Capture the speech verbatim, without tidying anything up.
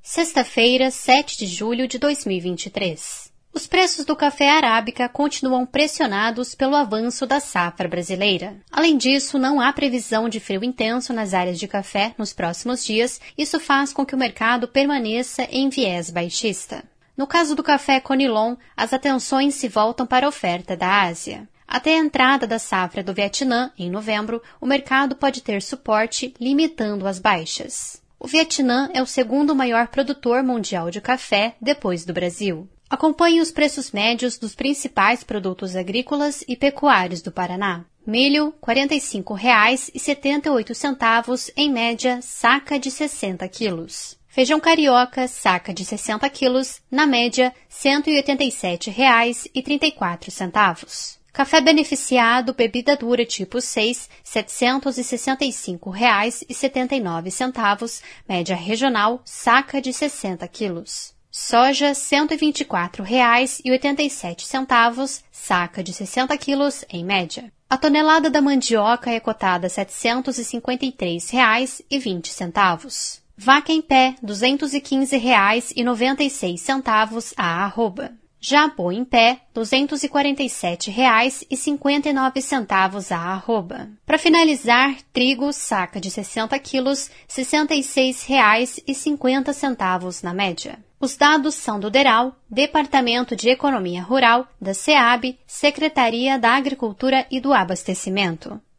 Sexta-feira, sete de julho de dois mil e vinte e três. Os preços do café arábica continuam pressionados pelo avanço da safra brasileira. Além disso, não há previsão de frio intenso nas áreas de café nos próximos dias. Isso faz com que o mercado permaneça em viés baixista. No caso do café Conilon, as atenções se voltam para a oferta da Ásia. Até a entrada da safra do Vietnã, em novembro, o mercado pode ter suporte, limitando as baixas. O Vietnã é o segundo maior produtor mundial de café, depois do Brasil. Acompanhe os preços médios dos principais produtos agrícolas e pecuários do Paraná. Milho, quarenta e cinco reais e setenta e oito centavos, em média, saca de sessenta quilos. Feijão carioca, saca de sessenta quilos, na média, cento e oitenta e sete reais e trinta e quatro centavos. Café beneficiado, bebida dura tipo seis, setecentos e sessenta e cinco reais e setenta e nove centavos, média regional, saca de sessenta quilos. Soja, cento e vinte e quatro reais e oitenta e sete centavos, saca de sessenta quilos, em média. A tonelada da mandioca é cotada a setecentos e cinquenta e três reais e vinte centavos. Vaca em pé, duzentos e quinze reais e noventa e seis centavos a arroba. Já boi em pé, duzentos e quarenta e sete reais e cinquenta e nove centavos a arroba. Para finalizar, trigo, saca de sessenta quilos, sessenta e seis reais e cinquenta centavos na média. Os dados são do DERAL, Departamento de Economia Rural, da SEAB, Secretaria da Agricultura e do Abastecimento.